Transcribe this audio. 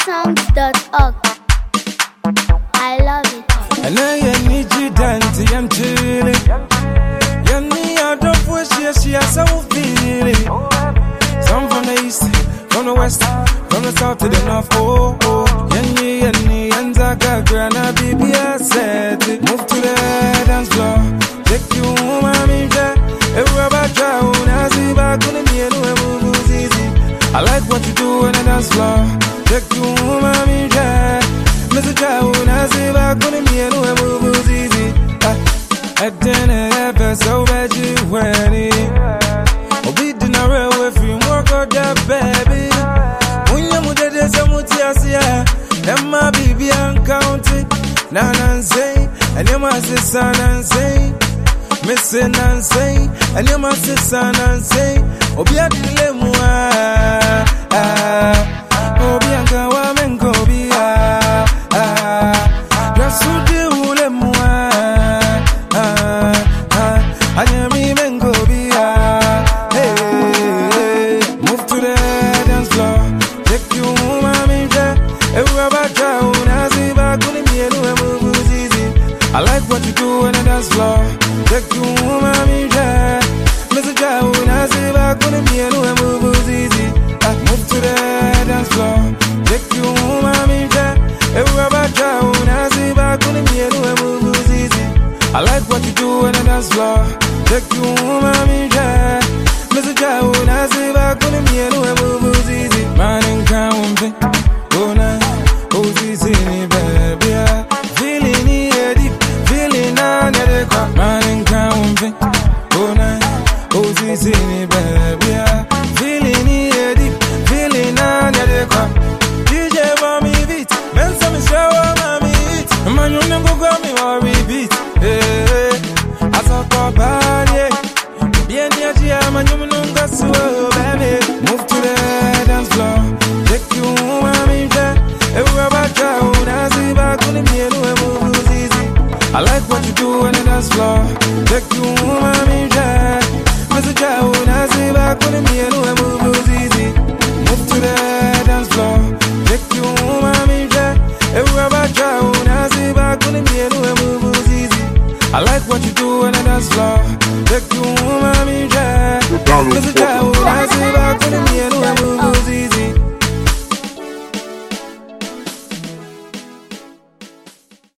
GhanaSongs.org. I love it. And I need you dancing, I'm chilling. Yanni, I don't push you, she has so feeling. Some from the east, from the west, from the south to the north. Oh, oh. Yanni, and Zaka, Grana, baby, I said it. Move to the dance floor. Take you home, I'm in there. Everybody try, I see back on the mirror, move easy. I like what you do on the dance floor. Take you home, I'm in there. Mr. Chow, I see back on the mirror, move easy. I didn't ever so bad you when it. Oh, we didn't know if we work out that baby. When you move the Samutia, and my baby uncounted. Nan say, and you must say, and say. Missing and say, and you must say, and say. Obia dilemma. Obianka woman go be Rasude ulemwa. I am even go be hey, move to the dance floor. Take you home, I'm in there. Everybody down, I see back on the mirror, move easy. I like what you do on the dance floor. Take you home, I'm in there. Mr. Chow, I see back on the mirror, move easy. Move to the dance floor. Take you home, I'm in there. Everybody down, I see back on the mirror, move easy. I like what you do on the dance floor. Take you home, I'm in there. Mr. Chow, I see back on the mirror, move easy. Man in count, oh night, oh easy, baby. Feeling it deep, feeling under the cup. Man in count, oh night, oh easy, baby. Feeling it deep, feeling under the cup. DJ for me beat, men some shower mommy eat. Man you never go me or repeat. Hey, I saw Papa, bien dia man you nunca so baby. Move to the dance floor. Take you home, I'm in there. Everybody down, I see back on the mirror, move easy. I like what you do on the dance floor. Take you home, I'm in there. Mr. Chow, I see back on the mirror, move easy. Move to the dance floor. Take you home, I'm in there. Everybody down, I see back on the mirror, move easy. I like what you do on the dance floor. Take you home, I'm in there. Mr. Chow, I see back on the mirror, move easy.